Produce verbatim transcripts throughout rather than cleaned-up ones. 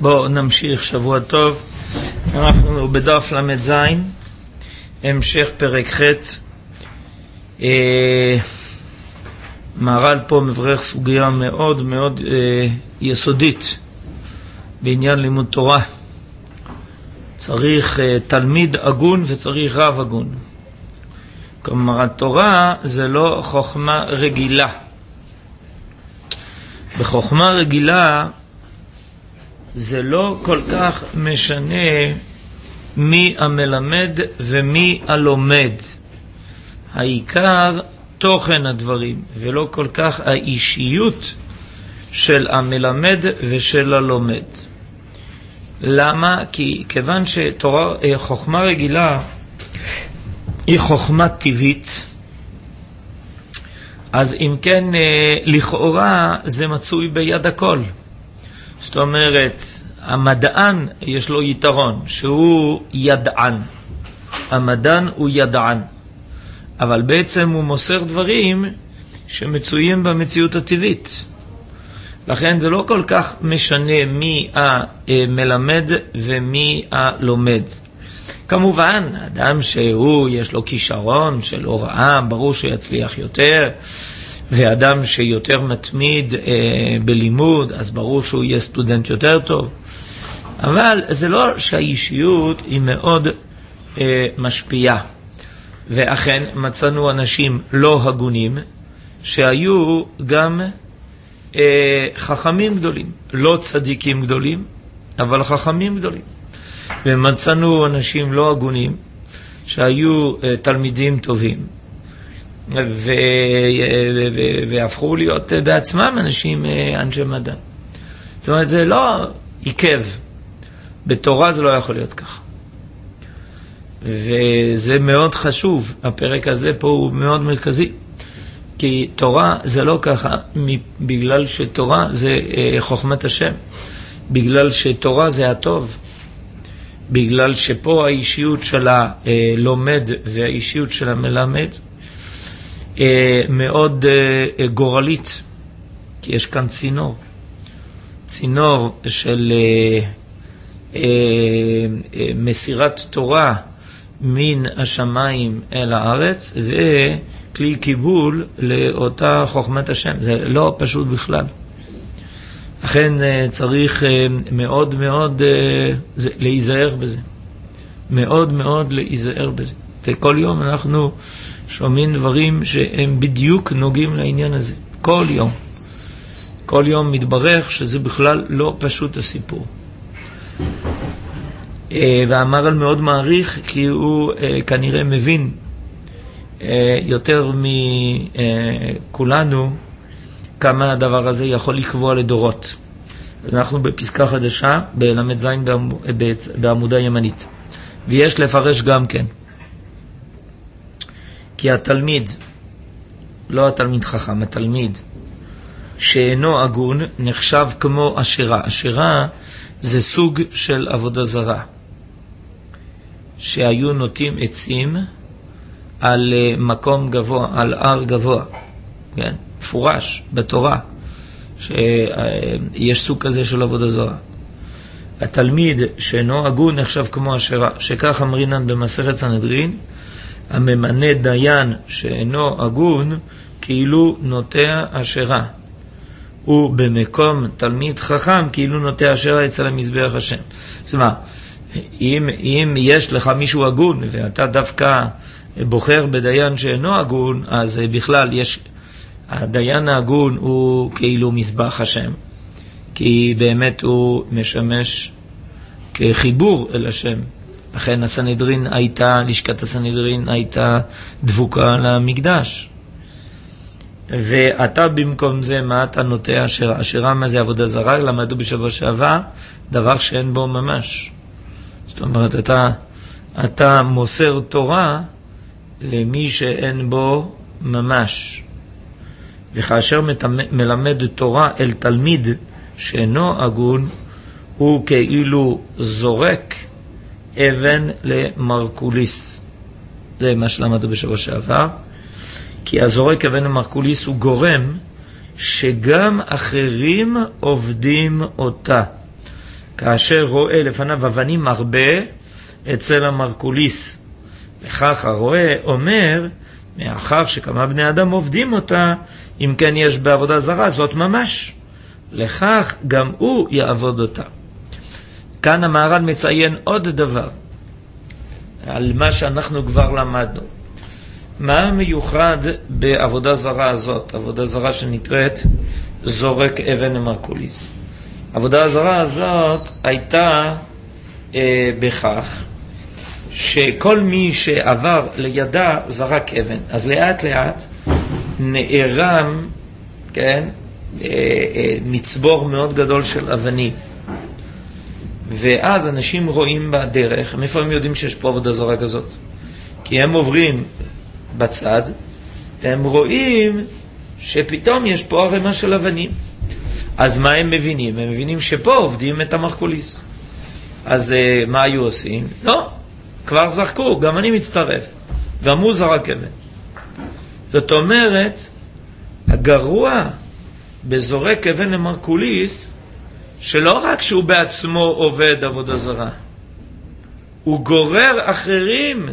בואו נמשיך, שבוע טוב. אנחנו בדף למד זין, המשך פרק ח'. אה, מהר"ל פה מברך סוגיה מאוד מאוד אה, יסודית בעניין לימוד תורה. צריך אה, תלמיד הגון וצריך רב הגון. כלומר, התורה זה לא חוכמה רגילה. בחוכמה רגילה זה לא כל כך משנה מי המלמד ומי הלומד. העיקר תוכן הדברים, ולא כל כך האישיות של המלמד ושל הלומד. למה? כי כיוון שתורה, חוכמה רגילה היא חוכמה טבעית, אז אם כן, לכאורה זה מצוי ביד הכל. זאת אומרת, המדען יש לו יתרון, שהוא ידען. המדען הוא ידען. אבל בעצם הוא מוסר דברים שמצויים במציאות הטבעית. לכן זה לא כל כך משנה מי המלמד ומי הלומד. כמובן, אדם שהוא יש לו כישרון של הוראה, ברור שיצליח יותר, ואדם שיותר מתמיד אה, בלימוד, אז ברור שהוא יהיה סטודנט יותר טוב. אבל זה לא שהאישיות היא מאוד אה, משפיעה. ואכן מצאנו אנשים לא הגונים, שהיו גם אה, חכמים גדולים, לא צדיקים גדולים, אבל חכמים גדולים. ומצאנו אנשים לא הגונים, שהיו אה, תלמידים טובים, ו- ו- ו- והפכו להיות בעצמם אנשים אנשי מדע. זאת אומרת, זה לא עיכב. בתורה זה לא יכול להיות ככה. וזה מאוד חשוב. הפרק הזה פה הוא מאוד מרכזי. כי תורה זה לא ככה, בגלל שתורה זה חוכמת השם. בגלל שתורה זה הטוב. בגלל שפה האישיות של הלומד והאישיות של המלמד מאוד גורלית, כי יש כאן צינור, צינור של מסירת תורה מן השמיים אל הארץ, וכלי קיבול לאותה חוכמת השם. זה לא פשוט בכלל. לכן צריך מאוד מאוד להיזהר בזה. מאוד מאוד להיזהר בזה. כל יום אנחנו שומעים דברים שהם בדיוק נוגעים לעניין הזה. כל יום. כל יום מתברך שזה בכלל לא פשוט הסיפור. והמהר"ל מאוד מעריך, כי הוא כנראה מבין יותר מכולנו כמה הדבר הזה יכול לקבוע לדורות. אז אנחנו בפסקה חדשה, בלמד זין בעמודה ימנית. ויש לפרש גם כן. כי התלמיד, לא התלמיד חכם, התלמיד שאינו הגון נחשב כמו אשרה. אשרה זה סוג של עבודה זרה, שהיו נוטים עצים על מקום גבוה, על הר גבוה, כן? מפורש בתורה שיש סוג כזה של עבודה זרה. התלמיד שאינו הגון נחשב כמו אשרה, שכך אמרינן במסכת סנהדרין, הממנה דיין שאינו הגון כאילו נוטע אשרה, ובמקום תלמיד חכם כאילו נוטע אשרה אצל המזבח השם. זאת אומרת, אם, אם יש לך מישהו הגון ואתה דווקא בוחר בדיין שאינו הגון, אז בכלל יש, הדיין ההגון הוא כאילו מזבח השם, כי באמת הוא משמש כחיבור אל השם. לכן הסנהדרין הייתה, לשכת הסנהדרין הייתה דבוקה למקדש. ואתה במקום זה, מה אתה נוטע אשרה? אשרה מה זה עבודה זרה? למדו בשבוע שעבר, דבר שאין בו ממש. זאת אומרת, אתה, אתה מוסר תורה למי שאין בו ממש. וכאשר מלמד תורה אל תלמיד שאינו הגון, הוא כאילו זורק אבן למרקוליס. זה מה שלמדו בשבוע שעבר. כי הזורק אבן למרקוליס הוא גורם שגם אחרים עובדים אותה. כאשר רואה לפניו אבנים הרבה אצל המרקוליס. לכך הרואה אומר, מאחר שכמה בני אדם עובדים אותה, אם כן יש בעבודה זרה, זאת ממש. לכך גם הוא יעבוד אותה. כאן המהר"ל מציין עוד דבר, על מה שאנחנו כבר למדנו. מה מיוחד בעבודה זרה הזאת? עבודה זרה שנקראת זורק אבן למרקוליס. עבודה זרה הזאת הייתה אה, בכך שכל מי שעבר לידה זרק אבן. אז לאט לאט נערם, כן, אה, אה, מצבור מאוד גדול של אבנים. ואז אנשים רואים בדרך, מאיפה הם יודעים שיש פה עבודה זרה כזאת? כי הם עוברים בצד, והם רואים שפתאום יש פה ערימה של אבנים. אז מה הם מבינים? הם מבינים שפה עובדים את המרקוליס. אז uh, מה היו עושים? לא, כבר זרקו, גם אני מצטרף. גם הוא זרק אבן. זאת אומרת, הגרוע בזורק אבן למרקוליס, שלא רק שהוא בעצמו עובד עבודה זרה, הוא גורר אחרים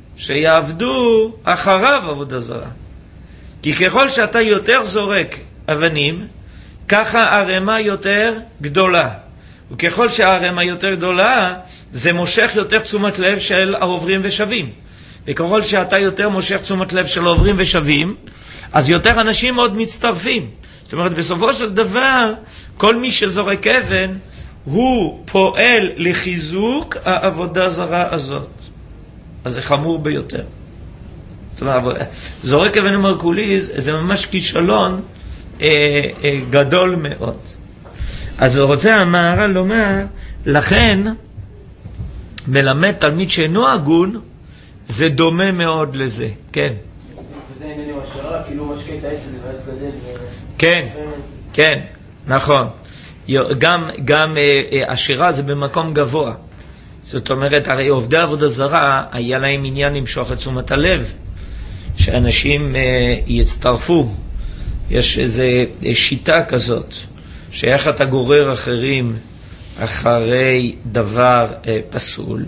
שיעבדו אחריו עבודה זרה. כי ככל שאתה יותר זורק אבנים, ככה הרמה יותר גדולה. וככל שהרמה יותר גדולה, זה מושך יותר תשומת לב של העוברים ושווים. וככל שאתה יותר מושך תשומת לב של העוברים ושווים, אז יותר אנשים עוד מצטרפים. זאת אומרת, בסופו של דבר, כל מי שזורק אבן, הוא פועל לחיזוק העבודה זרה הזאת. אז זה חמור ביותר. זאת אומרת, זורק אבן למרקוליס, זה ממש כישלון אה, אה, גדול מאוד. אז הוא רוצה המהר"ל לומר, לכן, מלמד תלמיד שאינו הגון, זה דומה מאוד לזה. כן. וזה עניינים השערה, כאילו משקה את העץ הזה והעץ גדל. כן, כן, נכון. גם, גם השירה זה במקום גבוה. זאת אומרת, הרי עובדי עבודה זרה, היה להם עניין למשוך את תשומת הלב, שאנשים יצטרפו. יש איזו שיטה כזאת, שאיך אתה גורר אחרים אחרי דבר פסול,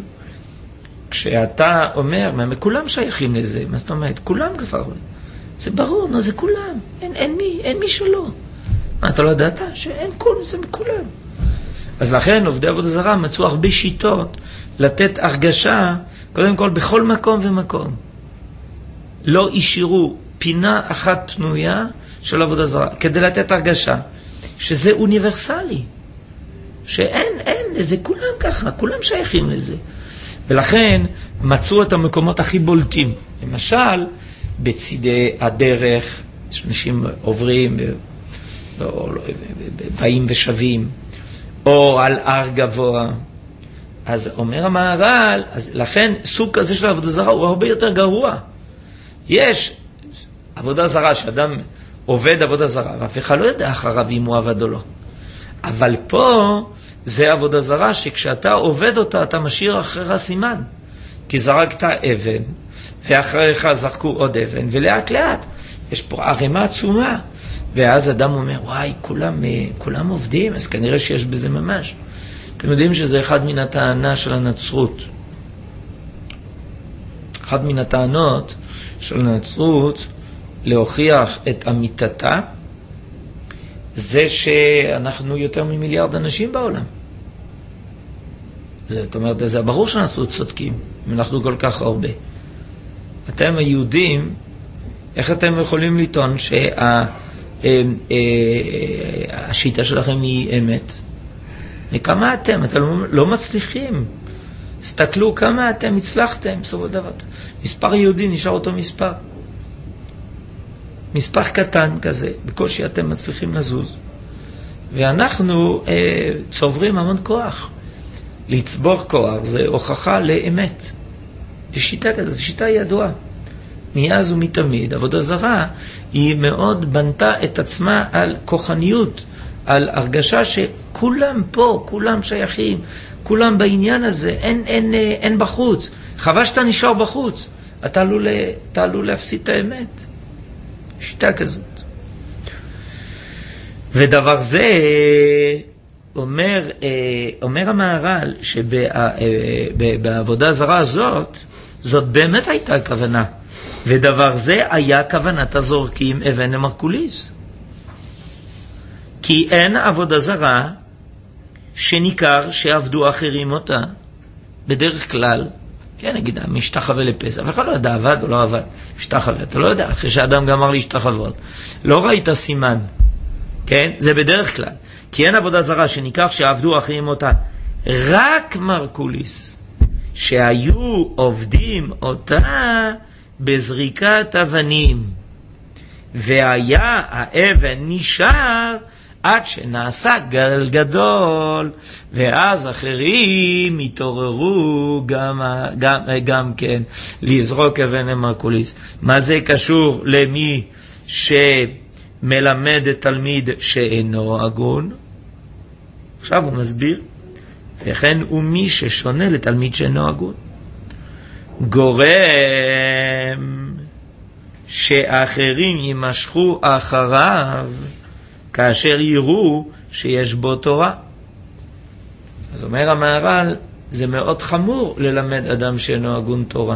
כשאתה אומר, מה, כולם שייכים לזה, מה זאת אומרת? כולם כבר, זה ברור, no, זה כולם, אין, אין מי, אין מי שלא. מה, אתה לא ידעת? שאין כל, זה מכולם. אז לכן עובדי עבודה זרה מצאו הרבה שיטות לתת הרגשה, קודם כל בכל מקום ומקום. לא אישרו פינה אחת פנויה של עבודה זרה, כדי לתת הרגשה שזה אוניברסלי. שאין, אין, זה כולם ככה, כולם שייכים לזה. ולכן מצאו את המקומות הכי בולטים. למשל, בצידי הדרך, שאנשים עוברים ובאים ושווים, או על הר גבוה. אז אומר המהר"ל, אז לכן סוג כזה של עבודה זרה הוא הרבה יותר גרוע. יש עבודה זרה שאדם עובד עבודה זרה, ואף אחד לא יודע אחריו אם הוא עבד או לא. אבל פה זה עבודה זרה שכשאתה עובד אותה אתה משאיר אחריך סימן. כי זרקת אבן, ואחריך זרקו עוד אבן, ולאט לאט יש פה ערימה עצומה. ואז אדם אומר, וואי, כולם, כולם עובדים, אז כנראה שיש בזה ממש. אתם יודעים שזה אחד מן הטענה של הנצרות. אחד מן הטענות של הנצרות להוכיח את אמיתתה, זה שאנחנו יותר ממיליארד אנשים בעולם. זאת אומרת, זה ברור שאנחנו צודקים, אם אנחנו כל כך הרבה. אתם היהודים, איך אתם יכולים לטעון שהשיטה שלכם היא אמת? וכמה אתם? אתם לא מצליחים. תסתכלו כמה אתם הצלחתם, בסופו של דבר. מספר יהודי נשאר אותו מספר. מספר קטן כזה, בקושי אתם מצליחים לזוז. ואנחנו אה, צוברים המון כוח. לצבור כוח זה הוכחה לאמת. זו שיטה כזאת, זו שיטה ידועה. מאז ומתמיד, עבודה זרה היא מאוד בנתה את עצמה על כוחניות, על הרגשה שכולם פה, כולם שייכים, כולם בעניין הזה, אין, אין, אין, אין בחוץ. חבל שאתה נשאר בחוץ, אתה עלול, אתה עלול להפסיד את האמת. שיטה כזאת. ודבר זה אומר, אומר המהר"ל שבעבודה זרה הזאת, זאת באמת הייתה כוונה. ודבר זה היה כוונת הזורקים אבן למרקוליס. כי אין עבודה זרה שניכר שעבדו אחרים אותה. בדרך כלל, כן, נגיד, משתחווה לפסח, ואתה לא יודע, עבד או לא עבד, משתחווה, אתה לא יודע, אחרי שאדם גמר להשתחוות. לא ראית סימן, כן? זה בדרך כלל. כי אין עבודה זרה שניכר שעבדו אחרים אותה. רק מרקוליס, שהיו עובדים אותה בזריקת אבנים, והיה האבן נשאר עד שנעשה גל גדול, ואז אחרים התעוררו גם, גם, גם כן לזרוק אבן למרקוליס. מה זה קשור למי שמלמד את תלמיד שאינו הגון? עכשיו הוא מסביר, וכן הוא מי ששונה לתלמיד שאינו הגון. גורם שאחרים יימשכו אחריו כאשר יראו שיש בו תורה. אז אומר המהר"ל, זה מאוד חמור ללמד אדם שאינו הגון תורה.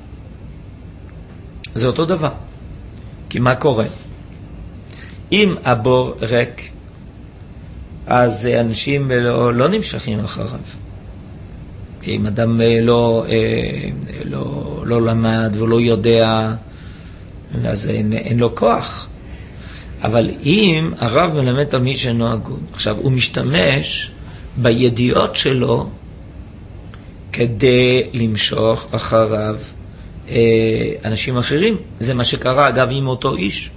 זה אותו דבר. כי מה קורה? אם הבור ריק, אז אנשים לא, לא נמשכים אחריו. כי אם אדם לא, לא, לא למד ולא יודע, אז אין, אין לו כוח. אבל אם הרב מלמד תלמיד שאינו הגון, עכשיו הוא משתמש בידיעות שלו כדי למשוך אחריו אנשים אחרים. זה מה שקרה אגב עם אותו איש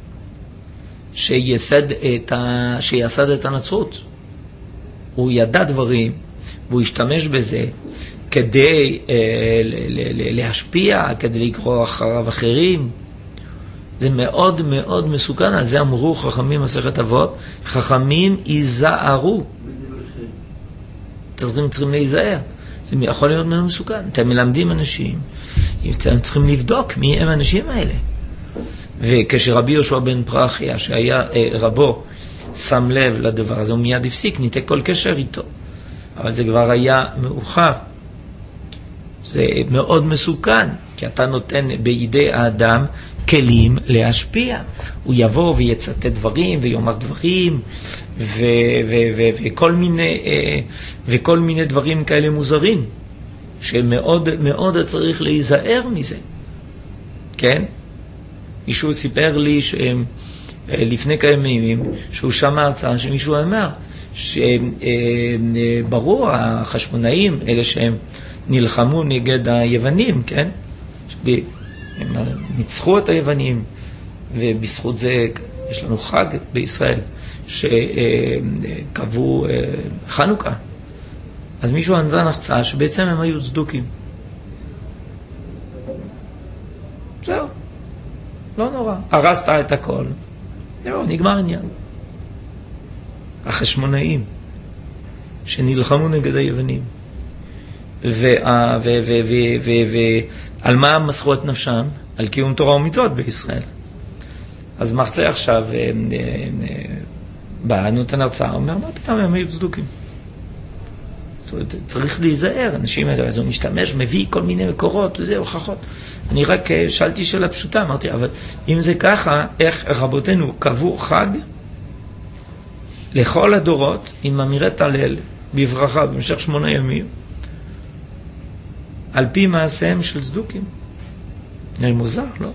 שיסד את, ה... שיסד את הנצרות. הוא ידע דברים והוא השתמש בזה כדי אה, ל- ל- להשפיע, כדי לקרוא אחריו אחרים. זה מאוד מאוד מסוכן. על זה אמרו חכמים מסכת אבות, חכמים ייזהרו. צריכים, צריכים להיזהר. זה יכול להיות מאוד מסוכן. אתם מלמדים אנשים, אתם צריכים לבדוק מי הם האנשים האלה. וכשרבי יהושע בן פרחיה, שהיה אה, רבו, שם לב לדבר הזה, הוא מיד הפסיק, ניתק כל קשר איתו. אבל זה כבר היה מאוחר. זה מאוד מסוכן, כי אתה נותן בידי האדם כלים להשפיע. הוא יבוא ויצטט דברים ויאמר דברים ו- ו- ו- וכל מיני אה, וכל מיני דברים כאלה מוזרים, שמאוד מאוד צריך להיזהר מזה. כן? מישהו סיפר לי שלפני כמה ימים שהוא שמע הרצאה שמישהו אמר שברור החשמונאים, אלה שהם נלחמו נגד היוונים, כן? הם ניצחו את היוונים, ובזכות זה יש לנו חג בישראל שקבעו חנוכה. אז מישהו נתן הרצאה שבעצם הם היו צדוקים. זהו, לא נורא, הרסת את הכל, זהו, נגמר עניין. החשמונאים שנלחמו נגד היוונים, ועל מה מסכו את נפשם? על קיום תורה ומצוות בישראל. אז מרצה עכשיו בא, נותן הרצאה, אומר, מה פתאום הם היו צדוקים? צריך להיזהר, אנשים האלה, אז הוא משתמש, מביא כל מיני מקורות וזה, הוכחות. אני רק שאלתי שאלה פשוטה, אמרתי, אבל אם זה ככה, איך רבותינו קבעו חג לכל הדורות עם אמירת הלל בברכה במשך שמונה ימים, על פי מעשיהם של צדוקים? נראה מוזר, לא?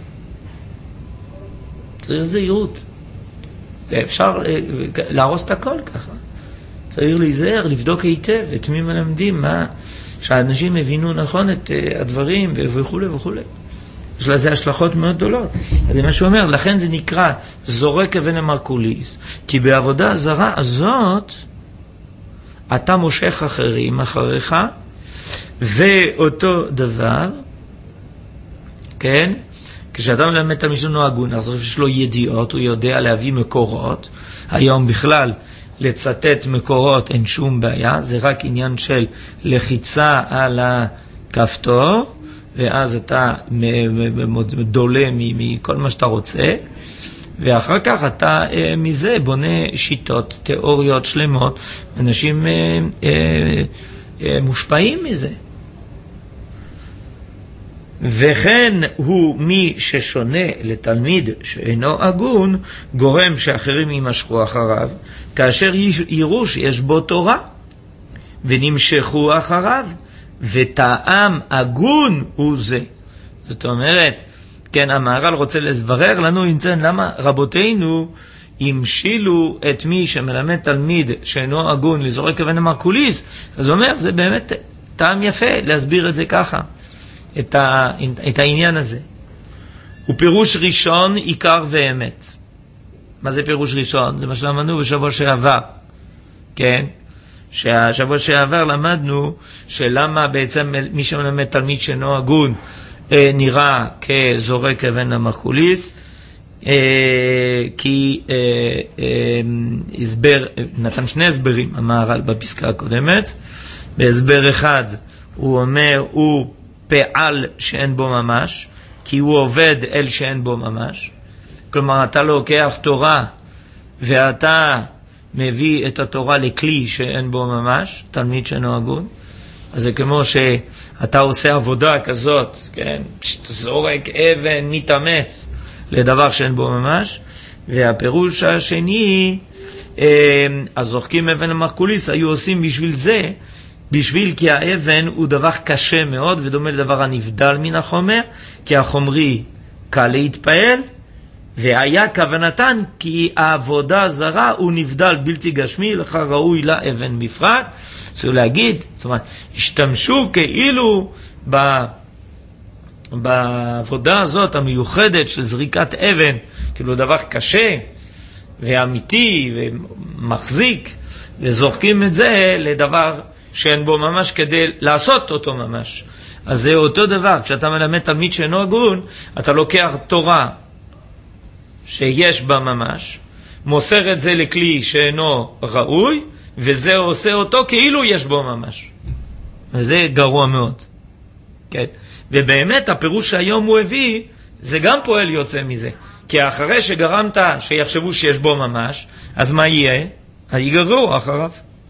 צריך זהירות. זה אפשר להרוס את הכל ככה. צריך להיזהר, לבדוק היטב את מי מלמדים, מה, שהאנשים הבינו נכון את uh, הדברים וכו' וכו'. יש לזה השלכות מאוד גדולות. אז זה מה שהוא אומר, לכן זה נקרא זורק אבן למרקוליס, כי בעבודה הזרה הזאת אתה מושך אחרים אחריך, ואותו דבר, כן? כשאתה מלמד תלמיד שלנו הגון, אז יש לו ידיעות, הוא יודע להביא מקורות. היום בכלל לצטט מקורות אין שום בעיה, זה רק עניין של לחיצה על הכפתור, ואז אתה דולה מכל מה שאתה רוצה, ואחר כך אתה אה, מזה בונה שיטות, תיאוריות שלמות, אנשים אה, אה, אה, מושפעים מזה. וכן הוא מי ששונה לתלמיד שאינו הגון, גורם שאחרים יימשכו אחריו, כאשר יראו שיש בו תורה, ונמשכו אחריו, וטעם הגון הוא זה. זאת אומרת, כן, המהר"ל רוצה לברר לנו, ימצא, למה רבותינו המשילו את מי שמלמד תלמיד שאינו הגון לזורק אבן למרקוליס. אז הוא אומר, זה באמת טעם יפה להסביר את זה ככה, את, ה, את העניין הזה. הוא פירוש ראשון, עיקר ואמת. מה זה פירוש ראשון? זה מה שלמדנו בשבוע שעבר. כן? שהשבוע שעבר למדנו שלמה בעצם מי שמלמד תלמיד שאינו הגון אה, נראה כזורק אבן למרקוליס, אה, כי אה, אה, הסבר, נתן שני הסברים המהר"ל בפסקה הקודמת. בהסבר אחד הוא אומר הוא פעל שאין בו ממש, כי הוא עובד אל שאין בו ממש. כלומר, אתה לוקח תורה ואתה מביא את התורה לכלי שאין בו ממש, תלמיד שאינו הגון. אז זה כמו שאתה עושה עבודה כזאת, כן? זורק אבן, מתאמץ לדבר שאין בו ממש. והפירוש השני, אז זורקים אבן למרקוליס, היו עושים בשביל זה, בשביל כי האבן הוא דבר קשה מאוד ודומה לדבר הנבדל מן החומר, כי החומרי קל להתפעל, והיה כוונתן כי העבודה זרה הוא נבדל בלתי גשמי, לך ראוי לה אבן בפרט. צריך להגיד, זאת אומרת, השתמשו כאילו ב, בעבודה הזאת המיוחדת של זריקת אבן, כאילו דבר קשה ואמיתי ומחזיק, וזורקים את זה לדבר שאין בו ממש כדי לעשות אותו ממש. אז זה אותו דבר, כשאתה מלמד תלמיד שאינו הגון, אתה לוקח תורה שיש בה ממש, מוסר את זה לכלי שאינו ראוי, וזה עושה אותו כאילו יש בו ממש. וזה גרוע מאוד. כן? ובאמת הפירוש שהיום הוא הביא, זה גם פועל יוצא מזה. כי אחרי שגרמת שיחשבו שיש בו ממש, אז מה יהיה? היגררו אחריו.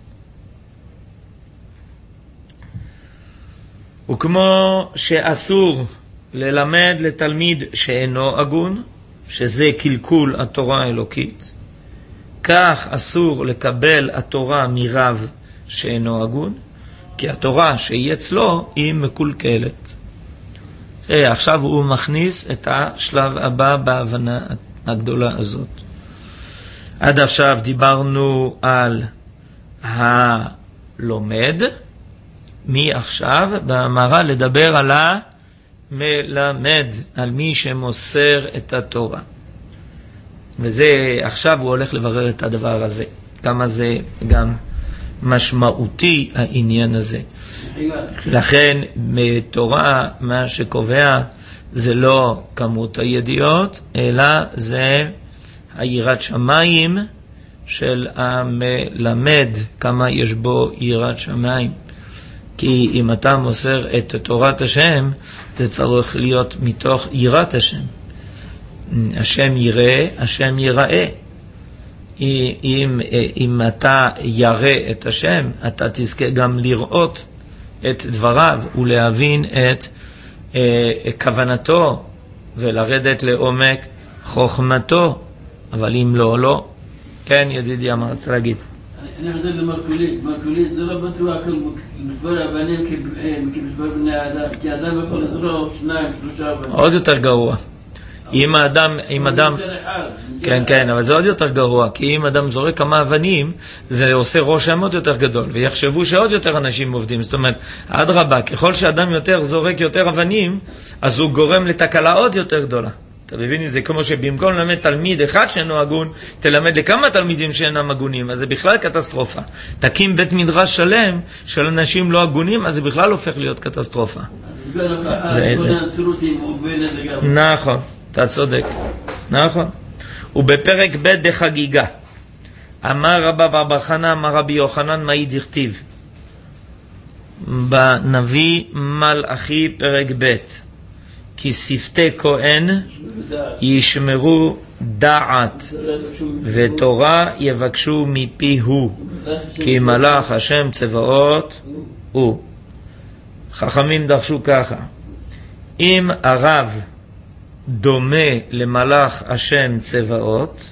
וכמו שאסור ללמד לתלמיד שאינו הגון, שזה קלקול התורה האלוקית, כך אסור לקבל התורה מרב שאינו הגון, כי התורה שהיא אצלו היא מקולקלת. עכשיו הוא מכניס את השלב הבא בהבנה הגדולה הזאת. עד עכשיו דיברנו על הלומד, מי עכשיו במהר"ל לדבר על המלמד, על מי שמוסר את התורה. וזה עכשיו הוא הולך לברר את הדבר הזה, כמה זה גם משמעותי העניין הזה. לכן בתורה מה שקובע זה לא כמות הידיעות, אלא זה היראת שמיים של המלמד, כמה יש בו יראת שמיים. כי אם אתה מוסר את תורת השם, זה צריך להיות מתוך יראת השם. השם יראה, השם יראה. אם, אם אתה יראה את השם, אתה תזכה גם לראות את דבריו ולהבין את אה, כוונתו ולרדת לעומק חוכמתו. אבל אם לא, לא. כן, ידידי אמר, רוצה להגיד. אני חושב למרקוליס, מרקוליס זה לא בטוח מספר אבנים כמספר בני אדם, כי אדם יכול לזרוק שניים, שלושה אבנים. עוד יותר גרוע. אם האדם, אם אדם, כן, כן, אבל זה עוד יותר גרוע, כי אם אדם זורק כמה אבנים, זה עושה רושם עוד יותר גדול, ויחשבו שעוד יותר אנשים עובדים. זאת אומרת, עד רבה, ככל שאדם יותר זורק יותר אבנים, אז הוא גורם לתקלה עוד יותר גדולה. אתה מבין? זה כמו שבמקום ללמד תלמיד אחד שאינו הגון, תלמד לכמה תלמידים שאינם הגונים, אז זה בכלל קטסטרופה. תקים בית מדרש שלם של אנשים לא הגונים, אז זה בכלל הופך להיות קטסטרופה. נכון, אתה צודק. נכון. ובפרק ב' בחגיגה, אמר רבא בר חנא, אמר רבי יוחנן, מאי דכתיב? בנביא מלאכי פרק ב', כי שפתי כהן ישמרו דעת ותורה יבקשו מפיהו, כי מלאך השם צבאות הוא. חכמים דרשו ככה, אם הרב דומה למלאך השם צבאות,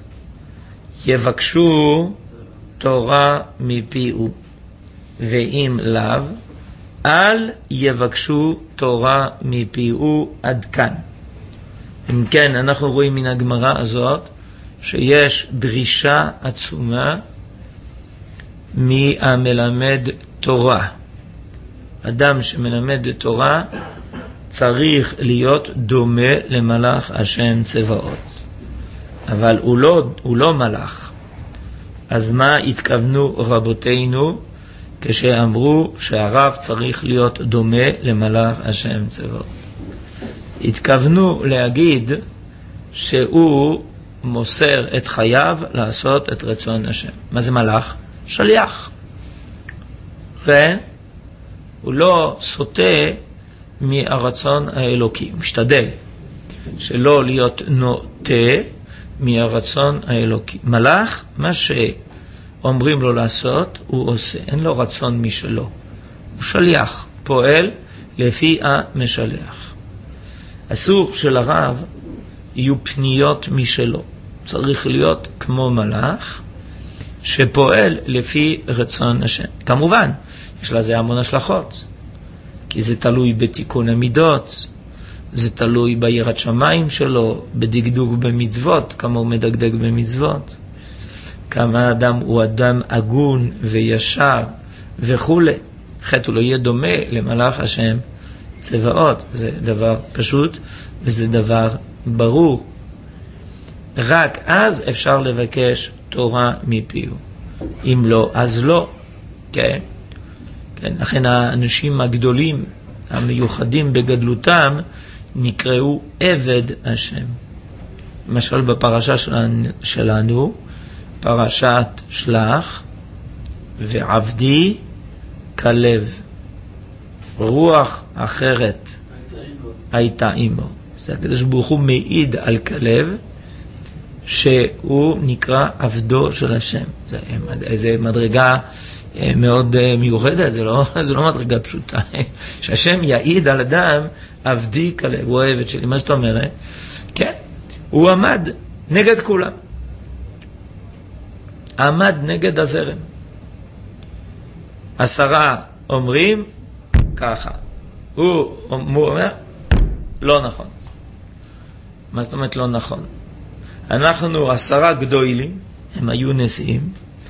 יבקשו תורה מפיהו, ואם לאו, אל יבקשו תורה מפיהו. עד כאן. אם כן, אנחנו רואים מן הגמרא הזאת שיש דרישה עצומה מהמלמד תורה. אדם שמלמד תורה צריך להיות דומה למלאך השם צבאות. אבל הוא לא, הוא לא מלאך. אז מה התכוונו רבותינו כשאמרו שהרב צריך להיות דומה למלאך השם צבאות? התכוונו להגיד שהוא מוסר את חייו לעשות את רצון השם. מה זה מלאך? שליח. כן? הוא לא סוטה מהרצון האלוקי. הוא משתדל שלא להיות נוטה מהרצון האלוקי. מלאך, מה שאומרים לו לעשות, הוא עושה. אין לו רצון משלו. הוא שליח, פועל לפי המשלח. אסור שלרב יהיו פניות משלו. צריך להיות כמו מלאך שפועל לפי רצון השם. כמובן, יש לזה המון השלכות. כי זה תלוי בתיקון המידות, זה תלוי ביראת שמיים שלו, בדקדוק במצוות, כמה הוא מדקדק במצוות, כמה אדם הוא אדם הגון וישר וכו'. חטא הוא לא יהיה דומה למלאך השם צבאות. זה דבר פשוט וזה דבר ברור. רק אז אפשר לבקש תורה מפיהו. אם לא, אז לא. כן? כן, לכן האנשים הגדולים, המיוחדים בגדלותם, נקראו עבד השם. למשל בפרשה שלנו, שלנו פרשת שלח, ועבדי כלב. רוח אחרת הייתה עמו. זה הקדוש ברוך הוא מעיד על כלב, שהוא נקרא עבדו של השם. זה, זה מדרגה מאוד מיוחדת, זה לא, זה לא מדרגה פשוטה. שהשם יעיד על אדם, עבדי כלב, הוא העבד שלי. מה זאת אומרת? כן, הוא עמד נגד כולם. עמד נגד הזרם. עשרה אומרים ככה. הוא, הוא אומר, לא נכון. מה זאת אומרת לא נכון? אנחנו עשרה גדולים, הם היו נשיאים,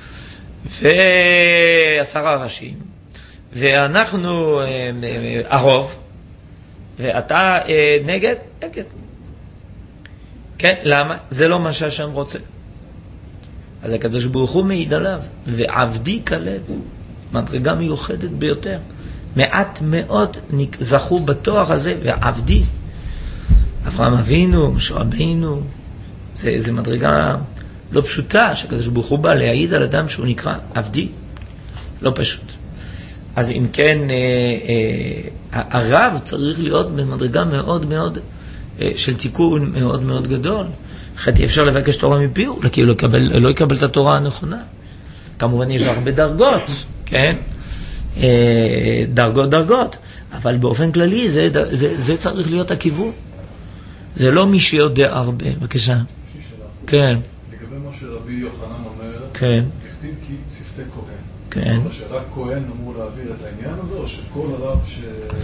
ועשרה ראשים, ואנחנו הרוב, ואתה נגד? נגד. כן, למה? זה לא מה שהשם רוצה. אז הקדוש ברוך הוא מעיד עליו, ועבדי כלב, מדרגה מיוחדת ביותר. מעט מאוד זכו בתואר הזה, ועבדי. אברהם אבינו, משה רבינו, זה, זה מדרגה לא פשוטה, שהקדוש ברוך הוא בא להעיד על אדם שהוא נקרא עבדי. לא פשוט. אז אם כן, אה, אה, הרב צריך להיות במדרגה מאוד מאוד, אה, של תיקון מאוד מאוד גדול. חטא אפשר לבקש תורה מפיהו, כי לא יקבל, לא יקבל את התורה הנכונה. כמובן יש הרבה דרגות, כן? אה, דרגות דרגות, אבל באופן כללי זה, זה, זה צריך להיות הכיוון. זה לא מי שיודע הרבה. בבקשה. כן. לגבי מה שרבי יוחנן אומר, כן. הכתיב כי שפתי כהן. כן. אבל שרק כהן אמור להעביר את העניין הזה, או שכל הרב ש...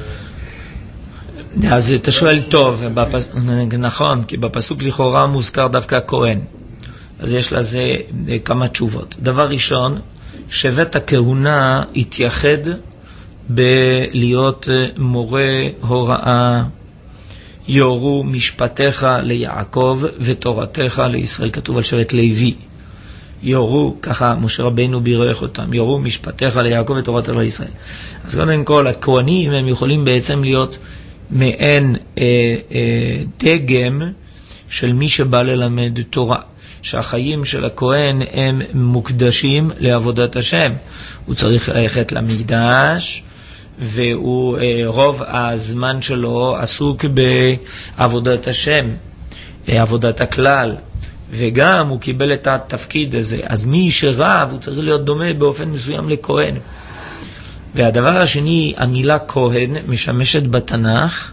אז אתה שואל טוב, בפס... נכון, כי בפסוק לכאורה מוזכר דווקא כהן. אז יש לזה כמה תשובות. דבר ראשון, שבט הכהונה התייחד בלהיות מורה הוראה, יורו משפטיך ליעקב ותורתך לישראל. כתוב על שבט לוי. יורו, ככה משה רבינו בירך אותם, יורו משפטיך ליעקב ותורתך לישראל. אז קודם כל, הכהנים הם יכולים בעצם להיות מעין אה, אה, דגם של מי שבא ללמד תורה. שהחיים של הכהן הם מוקדשים לעבודת השם. הוא צריך ללכת למקדש, והוא רוב הזמן שלו עסוק בעבודת השם, עבודת הכלל, וגם הוא קיבל את התפקיד הזה. אז מי שרב הוא צריך להיות דומה באופן מסוים לכהן. והדבר השני, המילה כהן משמשת בתנ"ך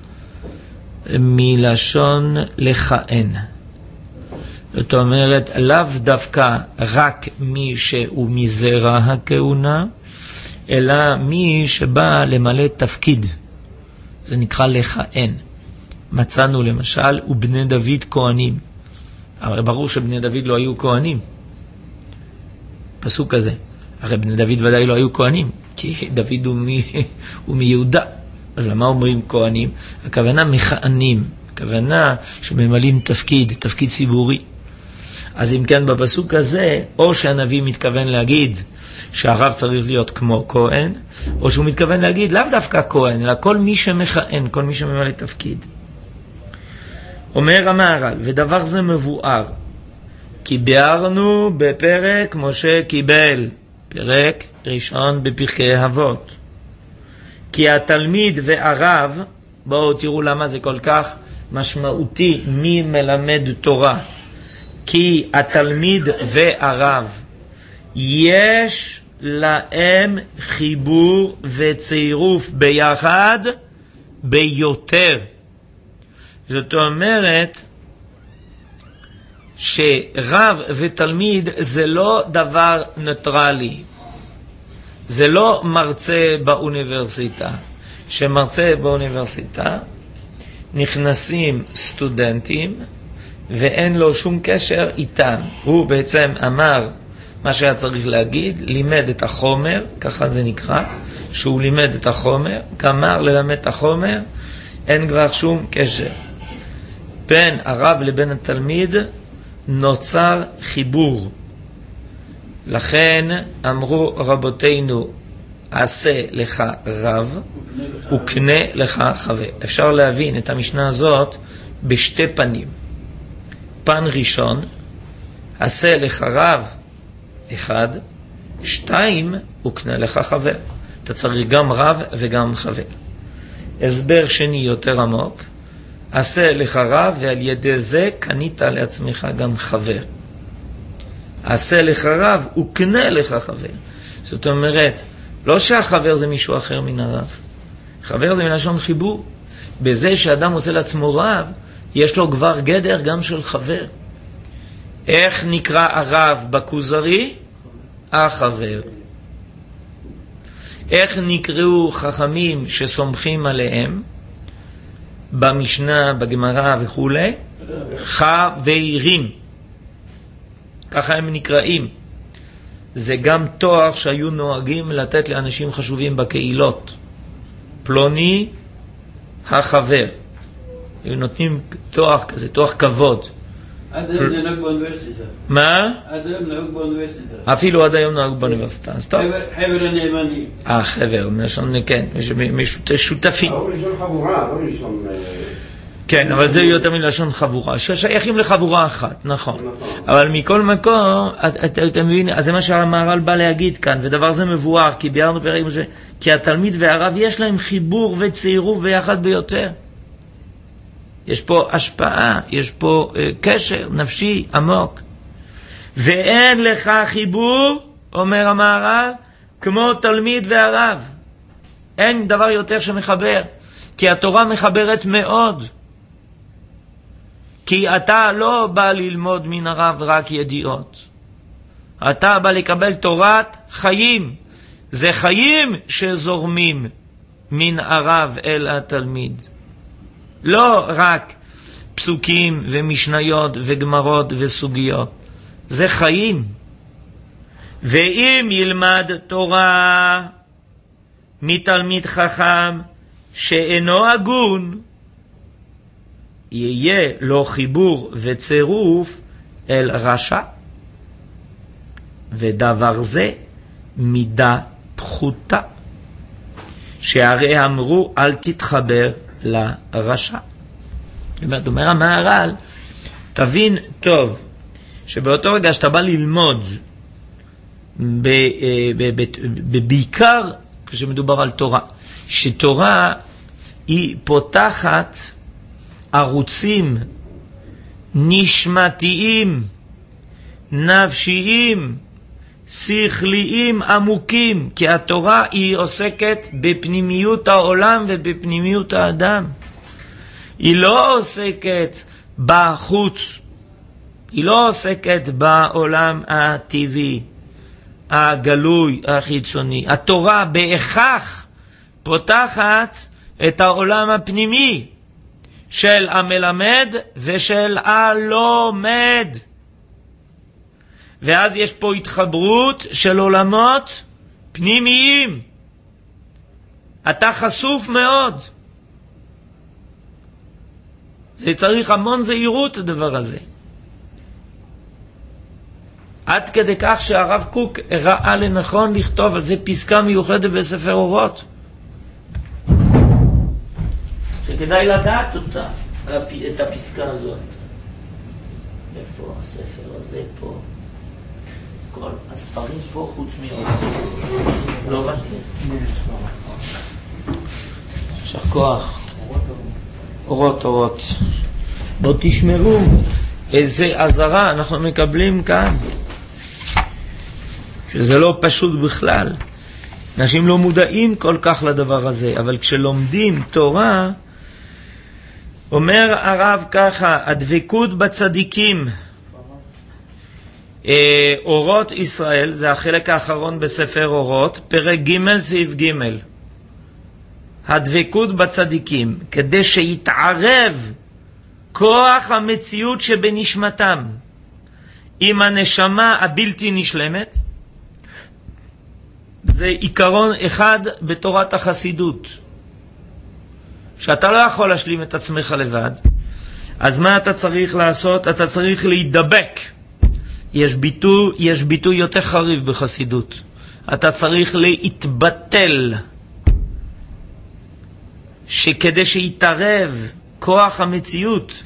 מלשון לכהן. זאת אומרת, לאו דווקא רק מי שהוא מזרע הכהונה, אלא מי שבא למלא תפקיד. זה נקרא לכהן. מצאנו למשל, ובני דוד כהנים. אבל ברור שבני דוד לא היו כהנים. פסוק כזה. הרי בני דוד ודאי לא היו כהנים, כי דוד הוא, מ... הוא מיהודה. אז למה אומרים כהנים? הכוונה מכהנים. הכוונה שממלאים תפקיד, תפקיד ציבורי. אז אם כן, בפסוק הזה, או שהנביא מתכוון להגיד שהרב צריך להיות כמו כהן, או שהוא מתכוון להגיד לאו דווקא כהן, אלא כל מי שמכהן, כל מי שממלא תפקיד. אומר המהר"ל, ודבר זה מבואר, כי ביארנו בפרק משה קיבל, פרק ראשון בפרקי אבות. כי התלמיד והרב, בואו תראו למה זה כל כך משמעותי, מי מלמד תורה. כי התלמיד והרב, יש להם חיבור וצירוף ביחד ביותר. זאת אומרת שרב ותלמיד זה לא דבר ניטרלי. זה לא מרצה באוניברסיטה. שמרצה באוניברסיטה נכנסים סטודנטים ואין לו שום קשר איתם. הוא בעצם אמר מה שהיה צריך להגיד, לימד את החומר, ככה זה נקרא, שהוא לימד את החומר, גמר ללמד את החומר, אין כבר שום קשר. בין הרב לבין התלמיד נוצר חיבור. לכן אמרו רבותינו, עשה לך רב וקנה לך חבר. אפשר להבין את המשנה הזאת בשתי פנים. פן ראשון, עשה לך רב אחד, שתיים, וקנה לך חבר. אתה צריך גם רב וגם חבר. הסבר שני יותר עמוק, עשה לך רב ועל ידי זה קנית לעצמך גם חבר. עשה לך רב וקנה לך חבר. זאת אומרת, לא שהחבר זה מישהו אחר מן הרב. חבר זה מלשון חיבור. בזה שאדם עושה לעצמו רב, יש לו כבר גדר גם של חבר. איך נקרא הרב בכוזרי? החבר. איך נקראו חכמים שסומכים עליהם? במשנה, בגמרא וכו', חברים. ככה הם נקראים. זה גם תואר שהיו נוהגים לתת לאנשים חשובים בקהילות. פלוני החבר. היו נותנים תואר כזה, תואר כבוד. עד היום נהוג באוניברסיטה. מה? עד היום נהוג באוניברסיטה. אפילו עד היום נהוג באוניברסיטה. אז טוב. חבר הנאמנים. אה, חבר, מלשון, כן, שותפים. לא מלשון חבורה, לא מלשון... כן, אבל זה יותר מלשון חבורה, ששייכים לחבורה אחת, נכון. אבל מכל מקום, אתה מבין, אז זה מה שהמהר"ל בא להגיד כאן, ודבר זה מבואר, כי ביארנו פרק משה, כי התלמיד והרב יש להם חיבור וצירוף ביחד ביותר. יש פה השפעה, יש פה uh, קשר נפשי עמוק. ואין לך חיבור, אומר המהר"ל, כמו תלמיד והרב. אין דבר יותר שמחבר, כי התורה מחברת מאוד. כי אתה לא בא ללמוד מן הרב רק ידיעות. אתה בא לקבל תורת חיים. זה חיים שזורמים מן הרב אל התלמיד. לא רק פסוקים ומשניות וגמרות וסוגיות. זה חיים. ואם ילמד תורה מתלמיד חכם שאינו הגון, יהיה לו חיבור וצירוף אל רשע. ודבר זה מידה פחותה. שהרי אמרו אל תתחבר לרשע. זאת אומר המהר"ל, תבין טוב, שבאותו רגע שאתה בא ללמוד, בעיקר כשמדובר על תורה. שתורה היא פותחת ערוצים נשמתיים, נפשיים, שכליים עמוקים, כי התורה היא עוסקת בפנימיות העולם ובפנימיות האדם. היא לא עוסקת בחוץ, היא לא עוסקת בעולם הטבעי, הגלוי, החיצוני. התורה בהכרח פותחת את העולם הפנימי של המלמד ושל הלומד. ואז יש פה התחברות של עולמות פנימיים. אתה חשוף מאוד. זה צריך המון זהירות הדבר הזה. עד כדי כך שהרב קוק ראה לנכון לכתוב על זה פסקה מיוחדת בספר אורות. שכדאי לדעת אותה, את הפסקה הזאת. איפה הספר הזה פה? כל הספרים פה חוץ מאורות. לא באתי. שח כוח. אורות, אורות. בואו תשמרו איזה עזרה אנחנו מקבלים כאן. שזה לא פשוט בכלל. אנשים לא מודעים כל כך לדבר הזה, אבל כשלומדים תורה, אומר הרב ככה, הדבקות בצדיקים, אה, אורות ישראל, זה החלק האחרון בספר אורות, פרק ג' סעיף ג', הדבקות בצדיקים, כדי שיתערב כוח המציאות שבנשמתם עם הנשמה הבלתי נשלמת. זה עיקרון אחד בתורת החסידות, שאתה לא יכול להשלים את עצמך לבד. אז מה אתה צריך לעשות? אתה צריך להידבק. יש ביטוי, יש ביטוי יותר חריף בחסידות. אתה צריך להתבטל, שכדי שיתערב כוח המציאות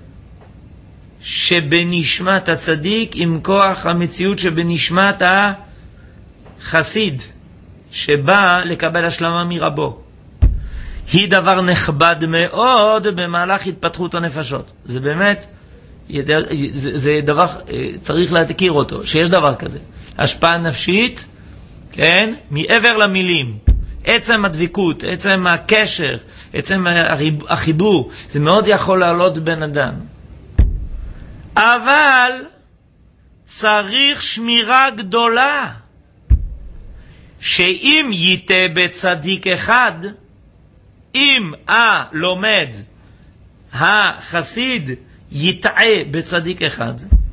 שבנשמת הצדיק עם כוח המציאות שבנשמת החסיד, שבא לקבל השלמה מרבו. היא דבר נכבד מאוד במהלך התפתחות הנפשות. זה באמת, זה, זה דבר, צריך להכיר אותו, שיש דבר כזה. השפעה נפשית, כן? מעבר למילים. עצם הדבקות, עצם הקשר, עצם החיבור, זה מאוד יכול לעלות בן אדם. אבל צריך שמירה גדולה, שאם ייתה בצדיק אחד, אם הלומד, החסיד, יטעה בצדיק אחד,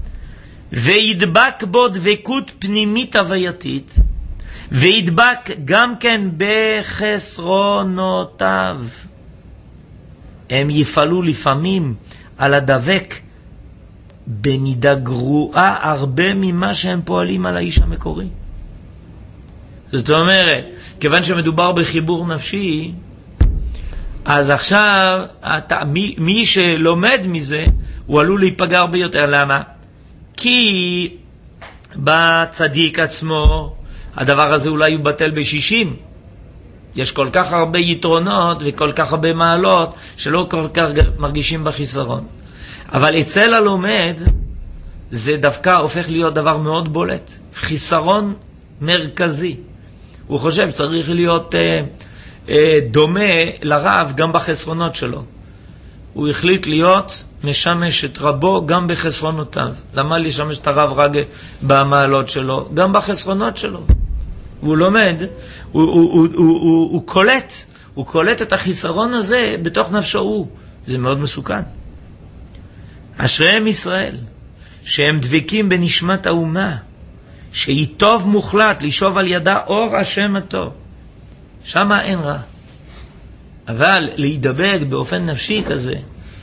וידבק בו דבקות פנימית הווייתית, וידבק גם כן בחסרונותיו, הם יפעלו לפעמים על הדבק במידה גרועה הרבה ממה שהם פועלים על האיש המקורי. זאת אומרת, כיוון שמדובר בחיבור נפשי, אז עכשיו אתה, מי, מי שלומד מזה הוא עלול להיפגע הרבה יותר. למה? כי בצדיק עצמו הדבר הזה אולי הוא בטל בשישים. יש כל כך הרבה יתרונות וכל כך הרבה מעלות שלא כל כך מרגישים בחיסרון. אבל אצל הלומד זה דווקא הופך להיות דבר מאוד בולט, חיסרון מרכזי. הוא חושב צריך להיות אה, אה, דומה לרב גם בחסרונות שלו. הוא החליט להיות משמש את רבו גם בחסרונותיו. למה לשמש את הרב רק במעלות שלו? גם בחסרונות שלו. הוא לומד, הוא, הוא, הוא, הוא, הוא, הוא קולט, הוא קולט את החיסרון הזה בתוך נפשו הוא. זה מאוד מסוכן. אשריהם ישראל, שהם דבקים בנשמת האומה, שהיא טוב מוחלט לשוב על ידה אור השם הטוב. שמה אין רע. אבל להידבק באופן נפשי כזה,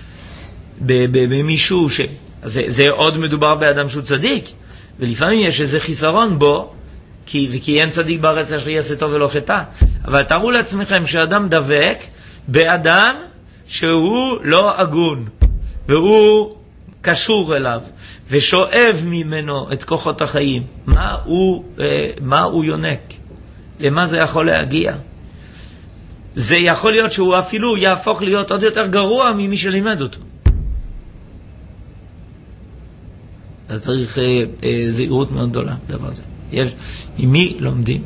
במישהו ש... זה, זה עוד מדובר באדם שהוא צדיק, ולפעמים יש איזה חיסרון בו, כי, וכי אין צדיק בארץ אשר יעשה טוב ולא חטא. אבל תראו לעצמכם שאדם דבק באדם שהוא לא הגון, והוא קשור אליו, ושואב ממנו את כוחות החיים. מה הוא, מה הוא יונק? למה זה יכול להגיע? זה יכול להיות שהוא אפילו יהפוך להיות עוד יותר גרוע ממי שלימד אותו. אז צריך אה, אה, זהירות מאוד גדולה דבר הזה. יש, עם מי לומדים?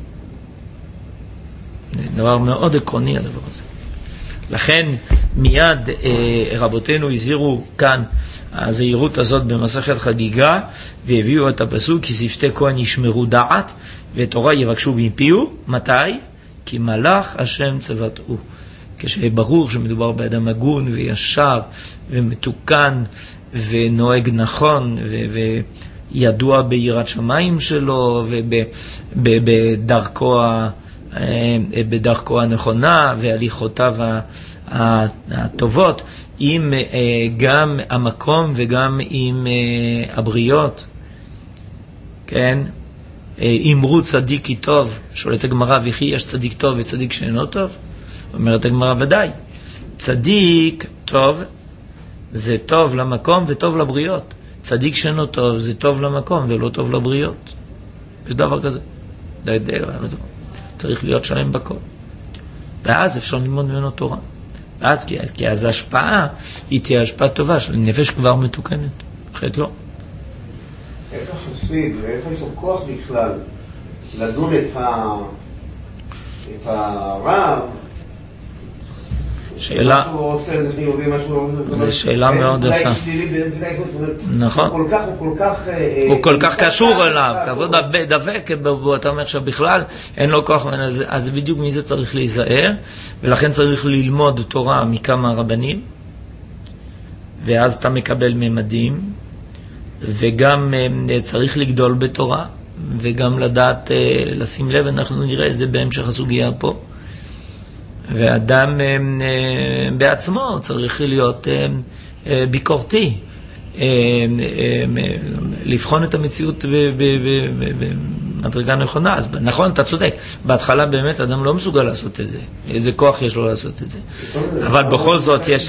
זה דבר מאוד עקרוני הדבר הזה. לכן מיד אה, רבותינו הזהירו כאן הזהירות הזאת במסכת חגיגה, והביאו את הפסוק כי שפתי כהן ישמרו דעת ותורה יבקשו מפיהו. מתי? כי מלאך השם צוותהו. כשברור שמדובר באדם הגון וישר ומתוקן ונוהג נכון ו- וידוע ביראת שמיים שלו ובדרכו ה- בדרכו הנכונה והליכותיו הטובות, עם גם המקום וגם עם הבריות. כן? אמרו צדיק כי טוב, שואלת הגמרא, וכי יש צדיק טוב וצדיק שאינו טוב? אומרת הגמרא, ודאי. צדיק טוב זה טוב למקום וטוב לבריות. צדיק שאינו טוב זה טוב למקום ולא טוב לבריות. יש דבר כזה. די די, צריך להיות שלם בכל. ואז אפשר ללמוד ממנו תורה. ואז, כי, כי אז ההשפעה היא תהיה השפעה טובה של נפש כבר מתוקנת. אחרת לא. איך החסיד ואיך יש לו כוח בכלל לדון את, ה... את הרב, שאלה, מה שהוא עושה זה חיובי, מה שהוא עושה זה שאלה מאוד יפה. נכון. הוא כל כך, הוא כל כך... הוא כל כך קשור אליו, כבוד דבק בו, אתה אומר שבכלל אין לו כוח, אז בדיוק מזה צריך להיזהר, ולכן צריך ללמוד תורה מכמה רבנים, ואז אתה מקבל ממדים, וגם צריך לגדול בתורה, וגם לדעת, לשים לב, אנחנו נראה את זה בהמשך הסוגיה פה, ואדם בעצמו צריך להיות ביקורתי, לבחון את המציאות במדרגה נכונה. אז נכון, אתה צודק, בהתחלה באמת אדם לא מסוגל לעשות את זה, איזה כוח יש לו לעשות את זה, אבל בכל זאת יש,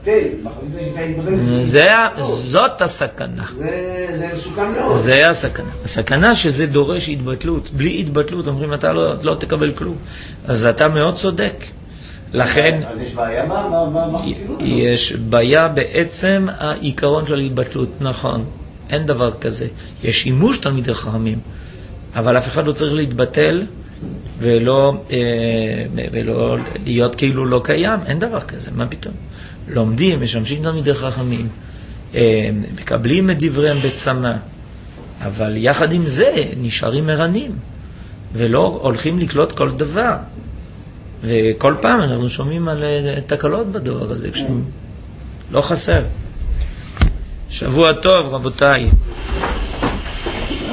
זאת הסכנה, זה מסוכן מאוד. זה הסכנה, הסכנה שזה דורש התבטלות. בלי התבטלות אומרים אתה לא, לא תקבל כלום, אז אתה מאוד צודק. לכן אז יש בעיה בחסידות? יש בעיה בעצם העיקרון של התבטלות. נכון, אין דבר כזה. יש שימוש תלמידי חכמים, אבל אף אחד לא צריך להתבטל ולא, ולא להיות כאילו לא קיים. אין דבר כזה, מה פתאום? לומדים, משמשים תלמידי חכמים, מקבלים את דבריהם בצמא, אבל יחד עם זה נשארים ערנים ולא הולכים לקלוט כל דבר. וכל פעם אנחנו שומעים על תקלות בדבר הזה, לא חסר. שבוע טוב רבותיי.